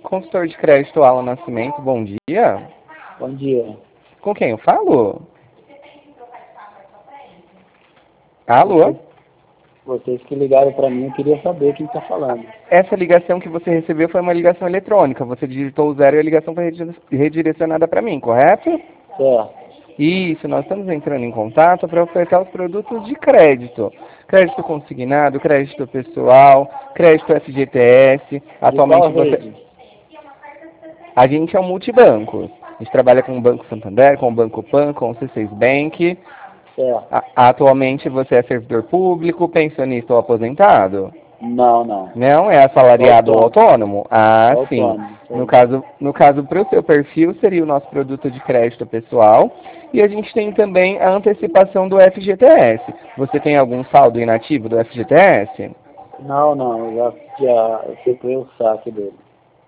Consultor de crédito Alan Nascimento, bom dia. Bom dia. Com quem eu falo? Alô? Vocês que ligaram para mim, eu queria saber quem está falando. Essa ligação que você recebeu foi uma ligação eletrônica. Você digitou o 0 e a ligação foi redirecionada para mim, correto? Certo. Isso, nós estamos entrando em contato para ofertar os produtos de crédito. Crédito consignado, crédito pessoal, crédito FGTS. Atualmente a gente é um multibanco. A gente trabalha com o Banco Santander, com o Banco Pan, com o C6 Bank. Certo. Atualmente você é servidor público, pensionista ou aposentado? Não. Não? É assalariado ou autônomo? Ah, Autônomo, sim. No caso, para o seu perfil, seria o nosso produto de crédito pessoal. E a gente tem também a antecipação do FGTS. Você tem algum saldo inativo do FGTS? Não, já efetuei o saque dele.